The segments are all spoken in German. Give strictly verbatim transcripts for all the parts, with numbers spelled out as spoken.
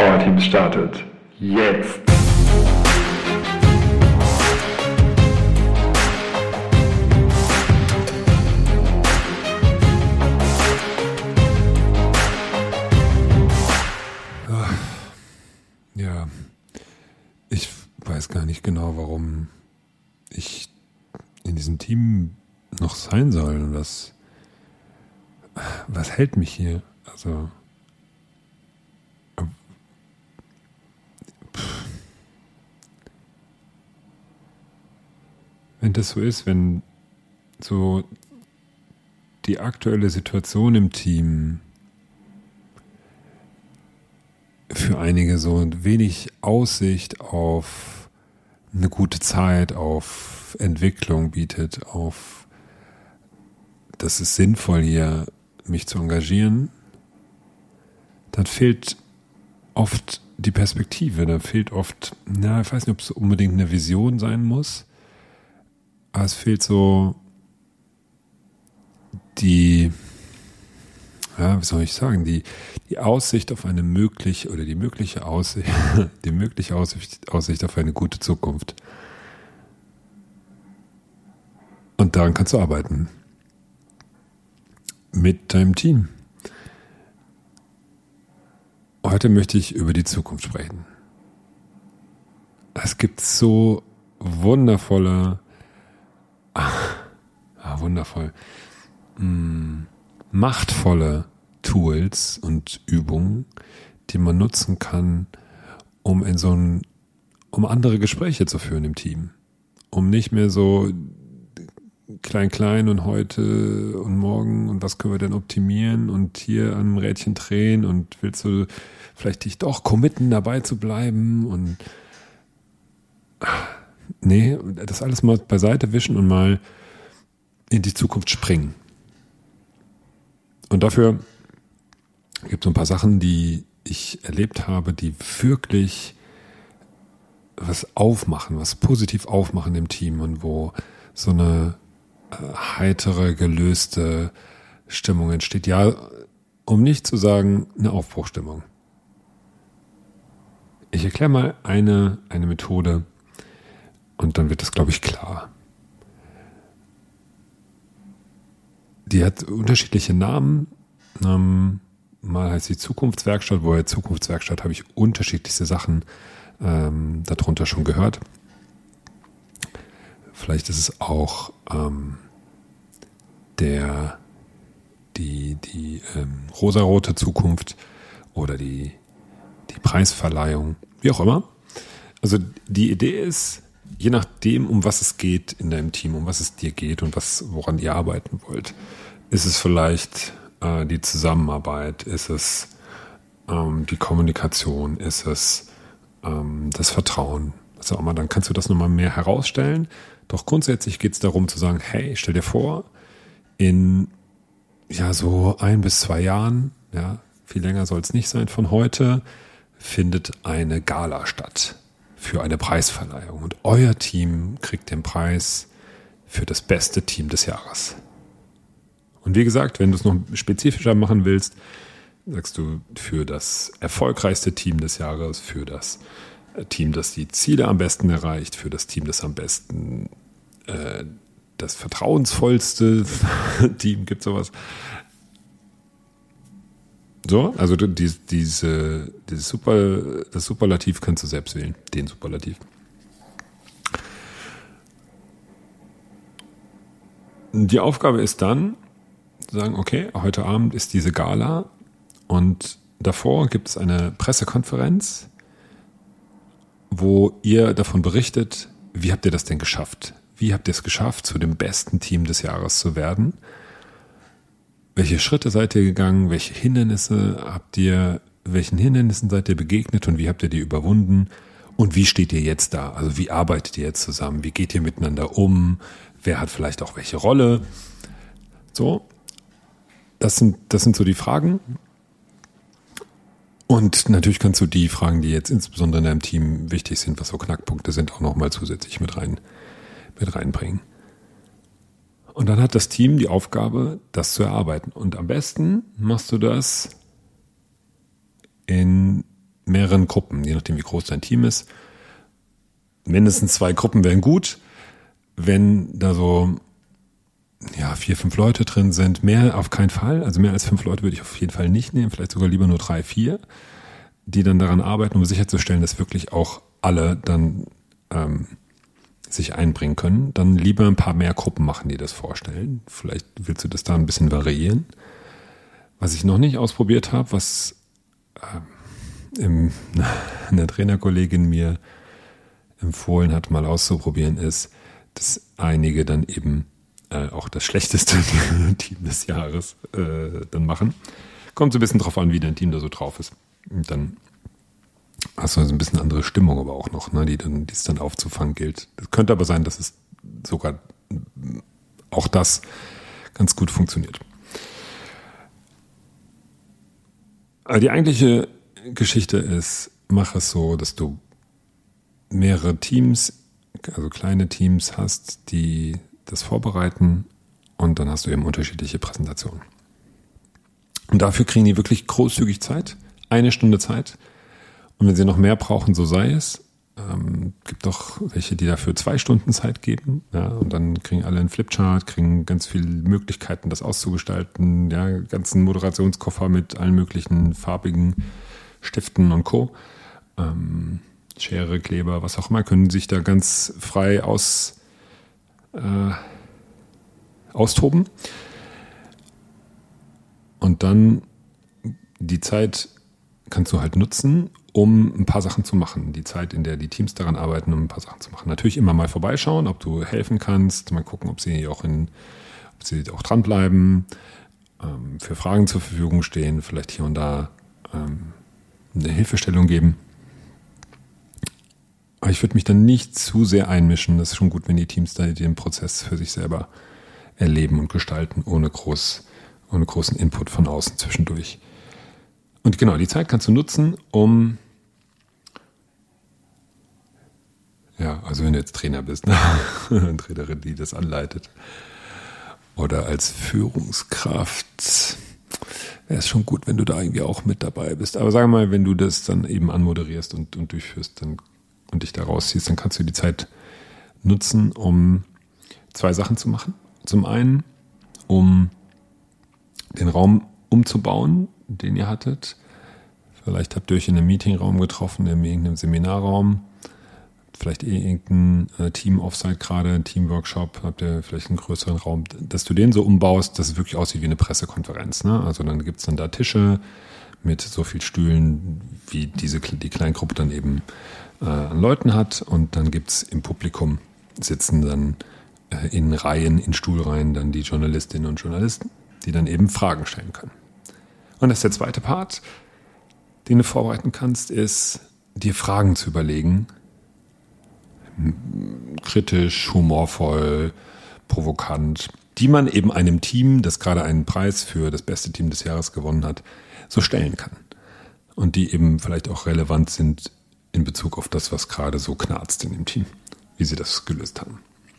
Powerteams startet jetzt. Ja, ich weiß gar nicht genau, warum ich in diesem Team noch sein soll und was, was hält mich hier? Also, pff. Wenn das so ist, wenn so die aktuelle Situation im Team für einige so wenig Aussicht auf eine gute Zeit, auf Entwicklung bietet, auf das ist sinnvoll hier, mich zu engagieren, dann fehlt oft die Perspektive, da fehlt oft, na, ich weiß nicht, ob es unbedingt eine Vision sein muss, aber es fehlt so die, ja, wie soll ich sagen, die, die Aussicht auf eine mögliche oder die mögliche Aussicht, die mögliche Aussicht, Aussicht auf eine gute Zukunft. Und daran kannst du arbeiten. Mit deinem Team. Heute möchte ich über die Zukunft sprechen. Es gibt so wundervolle, ah, wundervoll, mh, machtvolle Tools und Übungen, die man nutzen kann, um in so ein, um andere Gespräche zu führen im Team. Um nicht mehr so klein, klein und heute und morgen und was können wir denn optimieren und hier an einem Rädchen drehen und willst du vielleicht dich doch committen, dabei zu bleiben und nee, das alles mal beiseite wischen und mal in die Zukunft springen. Und dafür gibt es so ein paar Sachen, die ich erlebt habe, die wirklich was aufmachen, was positiv aufmachen im Team und wo so eine äh, heitere, gelöste Stimmung entsteht. Ja, um nicht zu sagen, eine Aufbruchstimmung. Ich erkläre mal eine, eine Methode und dann wird das, glaube ich, klar. Die hat unterschiedliche Namen. Ähm, mal heißt sie Zukunftswerkstatt, woher Zukunftswerkstatt habe ich unterschiedlichste Sachen ähm, darunter schon gehört. Vielleicht ist es auch ähm, der die, die ähm, rosarote Zukunft oder die, die Preisverleihung, wie auch immer. Also die Idee ist, je nachdem, um was es geht in deinem Team, um was es dir geht und was, woran ihr arbeiten wollt, ist es vielleicht äh, die Zusammenarbeit, ist es ähm, die Kommunikation, ist es ähm, das Vertrauen, was auch immer. Dann kannst du das nochmal mehr herausstellen. Doch grundsätzlich geht es darum zu sagen, hey, stell dir vor, in ja so ein bis zwei Jahren, ja, viel länger soll es nicht sein von heute, findet eine Gala statt für eine Preisverleihung. Und euer Team kriegt den Preis für das beste Team des Jahres. Und wie gesagt, wenn du es noch spezifischer machen willst, sagst du für das erfolgreichste Team des Jahres, für das Team, das die Ziele am besten erreicht, für das Team, das am besten äh, das vertrauensvollste Team, gibt sowas. So, also die, diese, dieses Super, das Superlativ kannst du selbst wählen, den Superlativ. Die Aufgabe ist dann, zu sagen, okay, heute Abend ist diese Gala und davor gibt es eine Pressekonferenz, wo ihr davon berichtet, wie habt ihr das denn geschafft? Wie habt ihr es geschafft, zu dem besten Team des Jahres zu werden? Welche Schritte seid ihr gegangen? Welche Hindernisse habt ihr, welchen Hindernissen seid ihr begegnet und wie habt ihr die überwunden? Und wie steht ihr jetzt da? Also wie arbeitet ihr jetzt zusammen? Wie geht ihr miteinander um? Wer hat vielleicht auch welche Rolle? So, das sind, das sind so die Fragen. Und natürlich kannst du die Fragen, die jetzt insbesondere in deinem Team wichtig sind, was so Knackpunkte sind, auch nochmal zusätzlich mit rein, mit reinbringen. Und dann hat das Team die Aufgabe, das zu erarbeiten. Und am besten machst du das in mehreren mehreren Gruppen, je nachdem wie groß dein Team ist. Mindestens zwei Gruppen wären gut. Wenn da so ja vier, fünf Leute drin sind, mehr auf keinen Fall. Also mehr als fünf Leute würde ich auf jeden Fall nicht nehmen, vielleicht sogar lieber nur drei, vier, die dann daran arbeiten, um sicherzustellen, dass wirklich auch alle dann ähm, sich einbringen können. Dann lieber ein paar mehr Gruppen machen, die das vorstellen. Vielleicht willst du das da ein bisschen variieren. Was ich noch nicht ausprobiert habe, was äh, im, eine Trainerkollegin mir empfohlen hat, mal auszuprobieren, ist, dass einige dann eben äh, auch das schlechteste Team des Jahres äh, dann machen. Kommt so ein bisschen drauf an, wie dein Team da so drauf ist. Und dann hast du also ein bisschen andere Stimmung aber auch noch, ne, die dann, die es dann aufzufangen gilt. Es könnte aber sein, dass es sogar auch das ganz gut funktioniert. Aber die eigentliche Geschichte ist, mach es so, dass du mehrere Teams, also kleine Teams hast, die das vorbereiten und dann hast du eben unterschiedliche Präsentationen. Und dafür kriegen die wirklich großzügig Zeit, eine Stunde Zeit. Und wenn sie noch mehr brauchen, so sei es. Ähm, gibt auch welche, die dafür zwei Stunden Zeit geben. Ja, und dann kriegen alle einen Flipchart, kriegen ganz viele Möglichkeiten, das auszugestalten. Ja, ganzen Moderationskoffer mit allen möglichen farbigen Stiften und Co. Ähm, Schere, Kleber, was auch immer, können sich da ganz frei aus, äh, austoben. Und dann die Zeit kannst du halt nutzen, um ein paar Sachen zu machen. Die Zeit, in der die Teams daran arbeiten, um ein paar Sachen zu machen. Natürlich immer mal vorbeischauen, ob du helfen kannst, mal gucken, ob sie auch in, ob sie auch dranbleiben, ähm, für Fragen zur Verfügung stehen, vielleicht hier und da ähm, eine Hilfestellung geben. Aber ich würde mich dann nicht zu sehr einmischen. Das ist schon gut, wenn die Teams da den Prozess für sich selber erleben und gestalten, ohne groß, ohne großen Input von außen zwischendurch. Und genau, die Zeit kannst du nutzen, um, ja, also wenn du jetzt Trainer bist, ne? Eine Trainerin, die das anleitet, oder als Führungskraft, wäre es schon gut, wenn du da irgendwie auch mit dabei bist. Aber sag mal, wenn du das dann eben anmoderierst und, und durchführst dann, und dich da rausziehst, dann kannst du die Zeit nutzen, um zwei Sachen zu machen. Zum einen, um den Raum umzubauen, den ihr hattet. Vielleicht habt ihr euch in einem Meetingraum getroffen, in irgendeinem Seminarraum. Vielleicht eh irgendein äh, Team-Offsite gerade, ein Team-Workshop, habt ihr vielleicht einen größeren Raum, dass du den so umbaust, dass es wirklich aussieht wie eine Pressekonferenz. Ne? Also dann gibt's dann da Tische mit so viel Stühlen, wie diese die Kleingruppe dann eben äh, an Leuten hat. Und dann gibt's im Publikum sitzen dann äh, in Reihen, in Stuhlreihen dann die Journalistinnen und Journalisten, die dann eben Fragen stellen können. Und das ist der zweite Part, den du vorbereiten kannst, ist, dir Fragen zu überlegen. Kritisch, humorvoll, provokant, die man eben einem Team, das gerade einen Preis für das beste Team des Jahres gewonnen hat, so stellen kann. Und die eben vielleicht auch relevant sind in Bezug auf das, was gerade so knarzt in dem Team, wie sie das gelöst haben.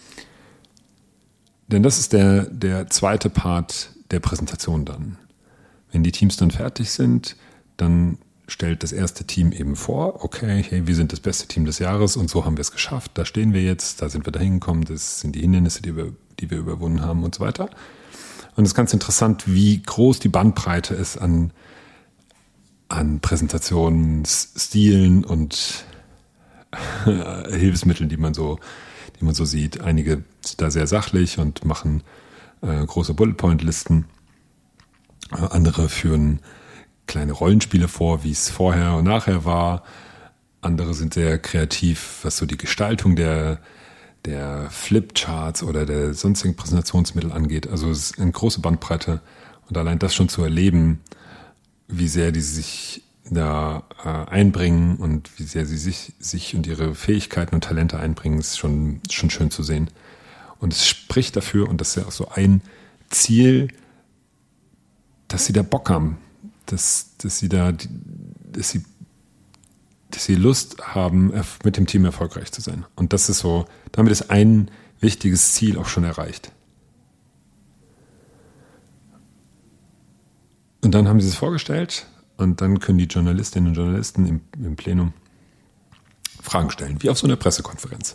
Denn das ist der, der zweite Part der Präsentation dann. Wenn die Teams dann fertig sind, dann stellt das erste Team eben vor, okay, hey, wir sind das beste Team des Jahres und so haben wir es geschafft, da stehen wir jetzt, da sind wir da hingekommen, das sind die Hindernisse, die wir, die wir überwunden haben und so weiter. Und es ist ganz interessant, wie groß die Bandbreite ist an, an Präsentationsstilen und Hilfsmitteln, die man so, die man so sieht. Einige sind da sehr sachlich und machen äh, große Bullet-Point-Listen. Andere führen kleine Rollenspiele vor, wie es vorher und nachher war. Andere sind sehr kreativ, was so die Gestaltung der, der Flipcharts oder der sonstigen Präsentationsmittel angeht. Also es ist eine große Bandbreite. Und allein das schon zu erleben, wie sehr die sich da äh, einbringen und wie sehr sie sich, sich und ihre Fähigkeiten und Talente einbringen, ist schon, schon schön zu sehen. Und es spricht dafür, und das ist ja auch so ein Ziel, dass sie da Bock haben, dass, dass sie da, dass sie, dass sie Lust haben, mit dem Team erfolgreich zu sein. Und das ist so, damit ist ein wichtiges Ziel auch schon erreicht. Und dann haben sie es vorgestellt und dann können die Journalistinnen und Journalisten im, im Plenum Fragen stellen, wie auf so einer Pressekonferenz.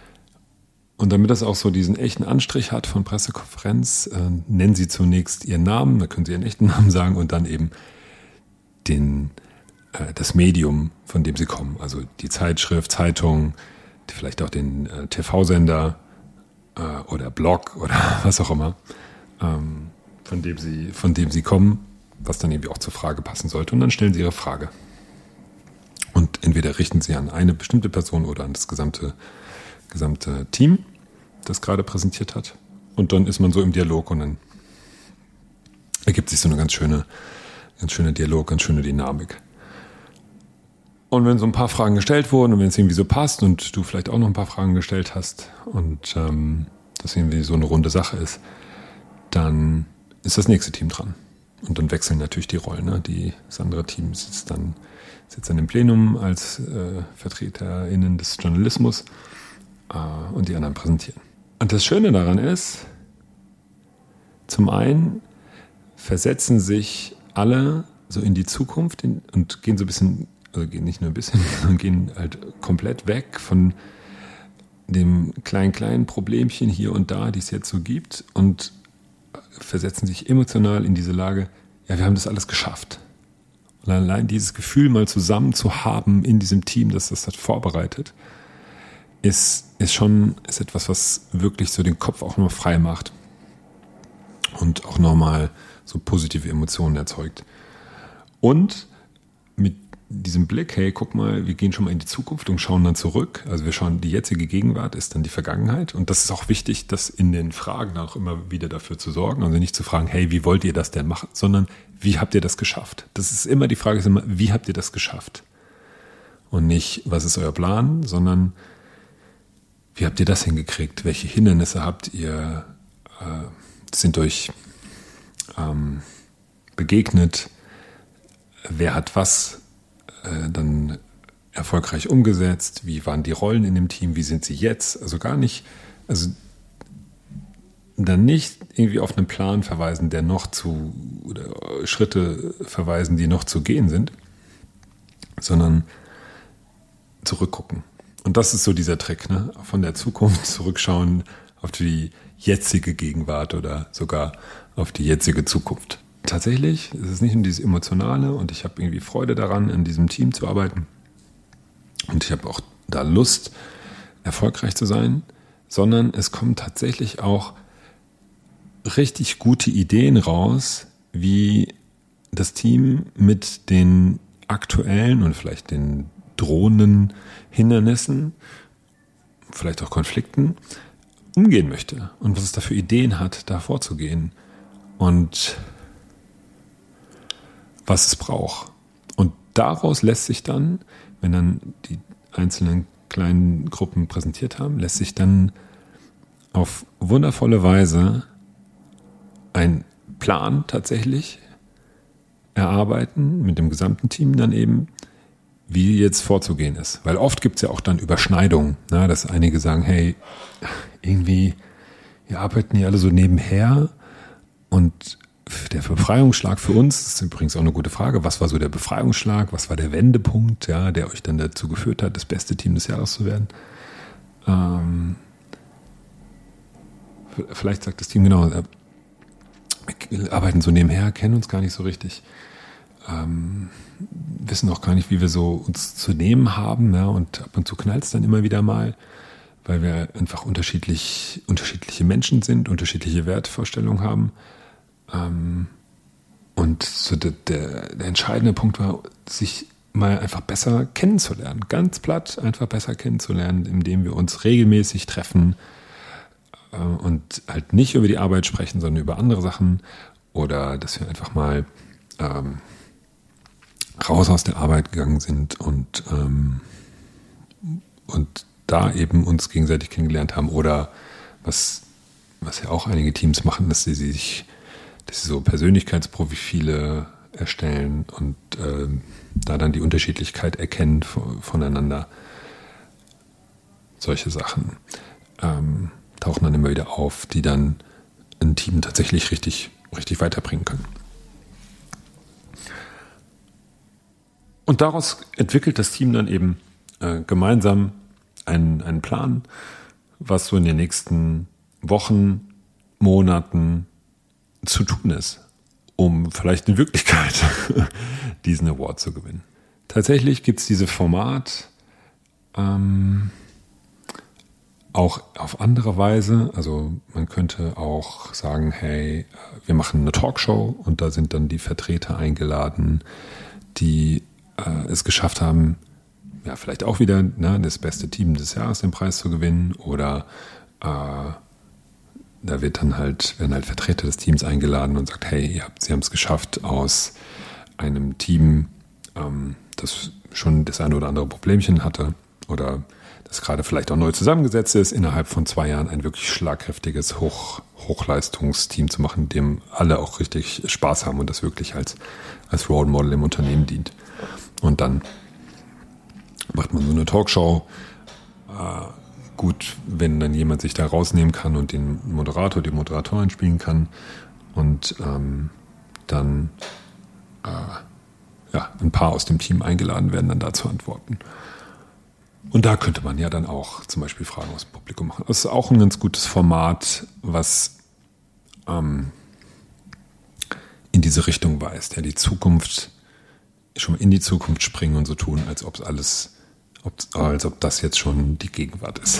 Und damit das auch so diesen echten Anstrich hat von Pressekonferenz, äh, nennen Sie zunächst Ihren Namen, da können Sie Ihren echten Namen sagen und dann eben den, äh, das Medium, von dem Sie kommen. Also die Zeitschrift, Zeitung, die, vielleicht auch den äh, T V-Sender äh, oder Blog oder was auch immer, ähm, von dem Sie, von dem Sie kommen, was dann irgendwie auch zur Frage passen sollte. Und dann stellen Sie Ihre Frage. Und entweder richten Sie an eine bestimmte Person oder an das gesamte gesamte Team, das gerade präsentiert hat. Und dann ist man so im Dialog und dann ergibt sich so eine ganz schöne, ganz schöne Dialog, ganz schöne Dynamik. Und wenn so ein paar Fragen gestellt wurden und wenn es irgendwie so passt und du vielleicht auch noch ein paar Fragen gestellt hast und ähm, das irgendwie so eine runde Sache ist, dann ist das nächste Team dran. Und dann wechseln natürlich die Rollen. Ne? Die, das andere Team sitzt dann, sitzt dann im Plenum als äh, VertreterInnen des Journalismus und die anderen präsentieren. Und das Schöne daran ist, zum einen versetzen sich alle so in die Zukunft und gehen so ein bisschen, also gehen nicht nur ein bisschen, sondern gehen halt komplett weg von dem kleinen, kleinen Problemchen hier und da, die es jetzt so gibt und versetzen sich emotional in diese Lage, ja, wir haben das alles geschafft. Und allein dieses Gefühl mal zusammen zu haben in diesem Team, das das hat vorbereitet, ist, ist schon ist etwas, was wirklich so den Kopf auch nochmal frei macht und auch nochmal so positive Emotionen erzeugt. Und mit diesem Blick, hey, guck mal, wir gehen schon mal in die Zukunft und schauen dann zurück. Also wir schauen, die jetzige Gegenwart ist dann die Vergangenheit. Und das ist auch wichtig, das in den Fragen auch immer wieder dafür zu sorgen. Also nicht zu fragen, hey, wie wollt ihr das denn machen, sondern wie habt ihr das geschafft? Das ist immer, die Frage ist immer, wie habt ihr das geschafft? Und nicht, was ist euer Plan, sondern wie habt ihr das hingekriegt? Welche Hindernisse habt ihr, äh, sind euch ähm, begegnet? Wer hat was äh, dann erfolgreich umgesetzt? Wie waren die Rollen in dem Team? Wie sind sie jetzt? Also gar nicht, also dann nicht irgendwie auf einen Plan verweisen, der noch zu, oder Schritte verweisen, die noch zu gehen sind, sondern zurückgucken. Und das ist so dieser Trick, ne? Von der Zukunft zurückschauen auf die jetzige Gegenwart oder sogar auf die jetzige Zukunft. Tatsächlich ist es nicht nur dieses Emotionale und ich habe irgendwie Freude daran, in diesem Team zu arbeiten und ich habe auch da Lust, erfolgreich zu sein, sondern es kommen tatsächlich auch richtig gute Ideen raus, wie das Team mit den aktuellen und vielleicht den drohenden Hindernissen, vielleicht auch Konflikten, umgehen möchte und was es da für Ideen hat, da vorzugehen und was es braucht. Und daraus lässt sich dann, wenn dann die einzelnen kleinen Gruppen präsentiert haben, lässt sich dann auf wundervolle Weise ein Plan tatsächlich erarbeiten, mit dem gesamten Team dann eben, wie jetzt vorzugehen ist. Weil oft gibt es ja auch dann Überschneidungen, ne? Dass einige sagen, hey, irgendwie, wir arbeiten hier alle so nebenher und der Befreiungsschlag für uns, das ist übrigens auch eine gute Frage, was war so der Befreiungsschlag, was war der Wendepunkt, ja, der euch dann dazu geführt hat, das beste Team des Jahres zu werden? Ähm, vielleicht sagt das Team genau, wir arbeiten so nebenher, kennen uns gar nicht so richtig, ähm, wissen auch gar nicht, wie wir so uns zu nehmen haben, ja, und ab und zu knallt es dann immer wieder mal, weil wir einfach unterschiedlich, unterschiedliche Menschen sind, unterschiedliche Wertvorstellungen haben. Ähm, und so der, der, der entscheidende Punkt war, sich mal einfach besser kennenzulernen, ganz platt einfach besser kennenzulernen, indem wir uns regelmäßig treffen äh, und halt nicht über die Arbeit sprechen, sondern über andere Sachen oder dass wir einfach mal ähm, raus aus der Arbeit gegangen sind und, ähm, und da eben uns gegenseitig kennengelernt haben oder was, was ja auch einige Teams machen, dass sie sich, dass sie so Persönlichkeitsprofile erstellen und ähm, da dann die Unterschiedlichkeit erkennen voneinander. Solche Sachen ähm, tauchen dann immer wieder auf, die dann ein Team tatsächlich richtig, richtig weiterbringen können. Und daraus entwickelt das Team dann eben äh, gemeinsam einen, einen Plan, was so in den nächsten Wochen, Monaten zu tun ist, um vielleicht in Wirklichkeit diesen Award zu gewinnen. Tatsächlich gibt es dieses Format ähm, auch auf andere Weise. Also man könnte auch sagen, hey, wir machen eine Talkshow und da sind dann die Vertreter eingeladen, die äh, es geschafft haben, ja, vielleicht auch wieder ne, das beste Team des Jahres den Preis zu gewinnen oder äh, da wird dann halt, werden halt Vertreter des Teams eingeladen und sagt, hey, ihr habt, sie haben es geschafft, aus einem Team, ähm, das schon das eine oder andere Problemchen hatte oder das gerade vielleicht auch neu zusammengesetzt ist, innerhalb von zwei Jahren ein wirklich schlagkräftiges Hoch, Hochleistungsteam zu machen, dem alle auch richtig Spaß haben und das wirklich als, als Role Model im Unternehmen dient. Und dann macht man so eine Talkshow. Äh, gut, wenn dann jemand sich da rausnehmen kann und den Moderator, die Moderatorin spielen kann und ähm, dann äh, ja, ein paar aus dem Team eingeladen werden, dann da zu antworten. Und da könnte man ja dann auch zum Beispiel Fragen aus dem Publikum machen. Das ist auch ein ganz gutes Format, was ähm, in diese Richtung weist. Ja, die Zukunft, schon mal in die Zukunft springen und so tun, als ob es alles, ob, als ob das jetzt schon die Gegenwart ist.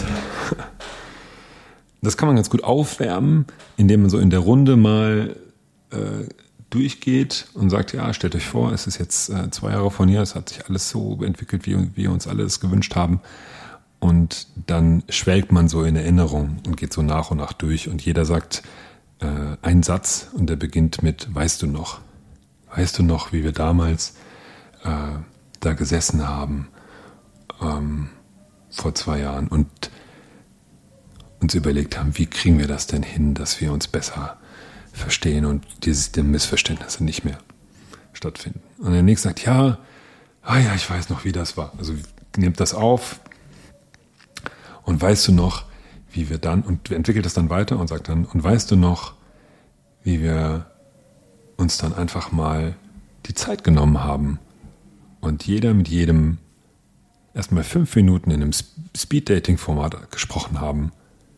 Das kann man ganz gut aufwärmen, indem man so in der Runde mal äh, durchgeht und sagt, ja, stellt euch vor, es ist jetzt äh, zwei Jahre von hier, es hat sich alles so entwickelt, wie wir uns alle es gewünscht haben. Und dann schwelgt man so in Erinnerung und geht so nach und nach durch und jeder sagt äh, einen Satz und der beginnt mit, weißt du noch? Weißt du noch, wie wir damals äh, da gesessen haben ähm, vor zwei Jahren und uns überlegt haben, wie kriegen wir das denn hin, dass wir uns besser verstehen und diese die Missverständnisse nicht mehr stattfinden. Und der nächste sagt, ja, ah ja, ich weiß noch, wie das war. Also nehmt das auf und weißt du noch, wie wir dann, und entwickelt das dann weiter und sagt dann, und weißt du noch, wie wir uns dann einfach mal die Zeit genommen haben und jeder mit jedem erstmal fünf Minuten in einem Speed-Dating-Format gesprochen haben,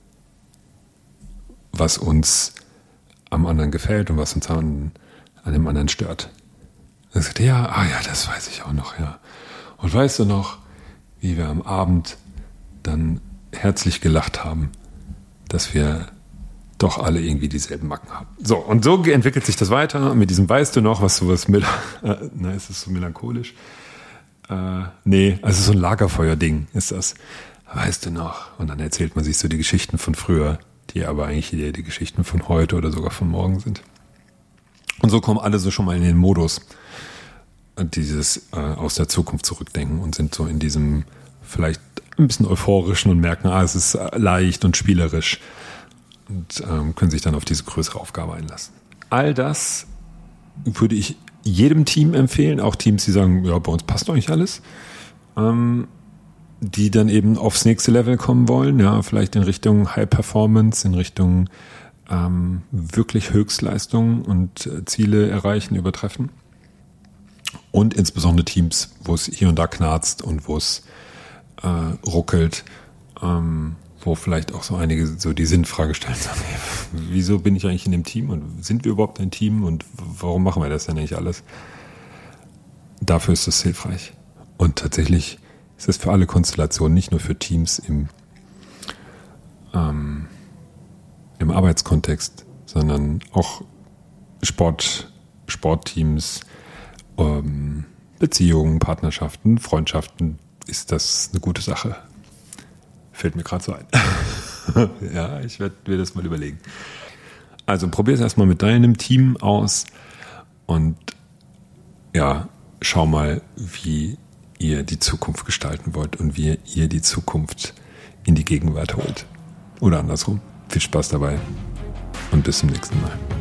was uns am anderen gefällt und was uns an, an dem anderen stört. Er sagt, ja, ah ja, das weiß ich auch noch, ja. Und weißt du noch, wie wir am Abend dann herzlich gelacht haben, dass wir doch alle irgendwie dieselben Macken haben. So, und so entwickelt sich das weiter mit diesem, weißt du noch, was sowas mit, äh, na, ist das so melancholisch? Äh, nee, also so ein Lagerfeuer-Ding ist das. Weißt du noch? Und dann erzählt man sich so die Geschichten von früher, die aber eigentlich die, die Geschichten von heute oder sogar von morgen sind. Und so kommen alle so schon mal in den Modus, dieses äh, aus der Zukunft zurückdenken und sind so in diesem vielleicht ein bisschen euphorischen und merken, ah, es ist leicht und spielerisch und ähm, können sich dann auf diese größere Aufgabe einlassen. All das würde ich jedem Team empfehlen, auch Teams, die sagen, ja, bei uns passt doch nicht alles, ähm, die dann eben aufs nächste Level kommen wollen, ja, vielleicht in Richtung High Performance, in Richtung ähm, wirklich Höchstleistung und äh, Ziele erreichen, übertreffen. Und insbesondere Teams, wo es hier und da knarzt und wo es äh, ruckelt, ähm, wo vielleicht auch so einige so die Sinnfrage stellen, sagen, hey, wieso bin ich eigentlich in dem Team und sind wir überhaupt ein Team und warum machen wir das denn nicht alles? Dafür ist es hilfreich. Und tatsächlich ist es für alle Konstellationen, nicht nur für Teams im, ähm, im Arbeitskontext, sondern auch Sport, Sportteams, ähm, Beziehungen, Partnerschaften, Freundschaften, ist das eine gute Sache. Fällt mir gerade so ein. Ja, ich werde mir das mal überlegen. Also probier es erstmal mit deinem Team aus und ja, schau mal, wie ihr die Zukunft gestalten wollt und wie ihr die Zukunft in die Gegenwart holt. Oder andersrum. Viel Spaß dabei und bis zum nächsten Mal.